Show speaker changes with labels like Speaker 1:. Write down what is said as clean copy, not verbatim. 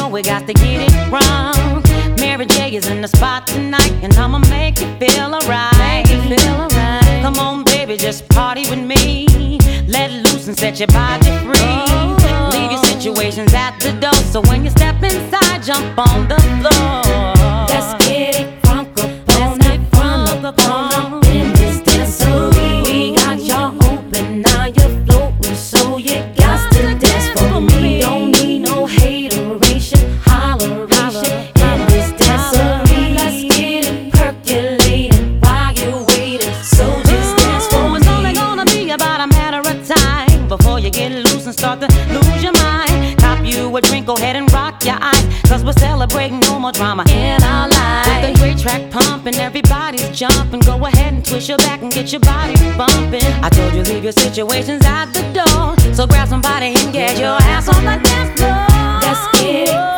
Speaker 1: we got to get it wrong. Mary J is in the spot tonight, and I'ma make you feel alright. Come on, baby, just party with me. Let loose and set your body free. Leave your situations at the door, so when you step inside, jump on the floor.
Speaker 2: Let's get it crunk up on in this dancery. We got y'all open, now you're floating, so you got to dance for me. Don't need no hateration, holleration in this dancery. Let's get it percolating while you're waiting, so just dance for me.
Speaker 1: It's only gonna be about a matter of time before you get loose and start to lose your mind. Cop you a drink, go ahead and rock your eyes, cause we're celebrating no more drama in our lives. With a great track pumping, everybody's jumping. Go ahead and twist your back and get your body bumping. I told you leave your situations at the door, so grab somebody and get your ass on the dance floor.
Speaker 2: Let's get it